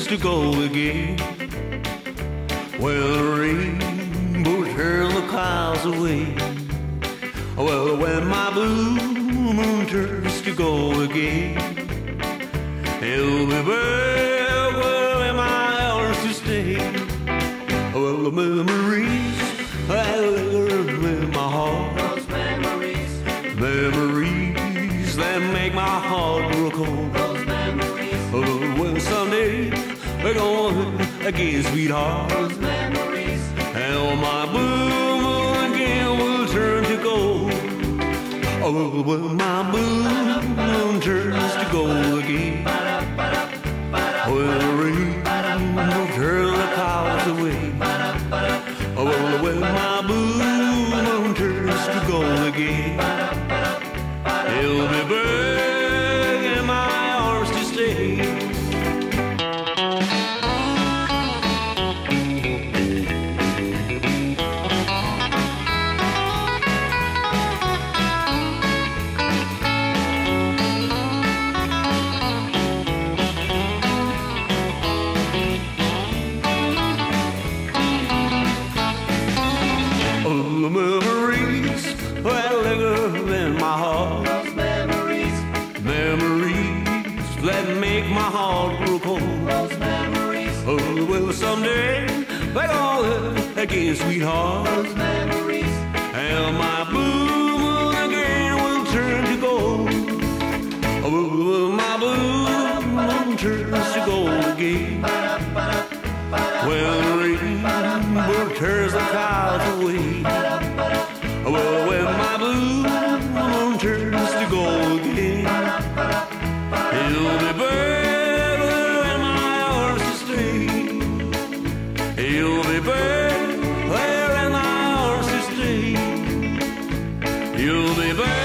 to go again. Well, the rain will turn the clouds away. Well, when my blue moon turns to go again, it'll be back where my arms to stay. Well, the memories that linger in my heart, those memories that make my heart grow cold. those memories Well, someday we're going again, sweetheart. those memories And my blue moon again will turn to gold. Oh, well, my blue moon turns to gold again. Well, the rain will turn the clouds away. Oh, well, when my blue moon turns to gold again, it'll be back in my arms to stay. The memories that linger in my heart, those memories that make my heart grow cold. those memories Oh, well, someday back on again, sweetheart, those memories and my blue moon again will turn to gold. Oh, well, my blue moon turns to gold again. Well, the rain will turn the clouds away. Well, when my blue moon turns to gold again, it'll be back where my arms to stay. It'll be back where in my arms to stay. You'll be back.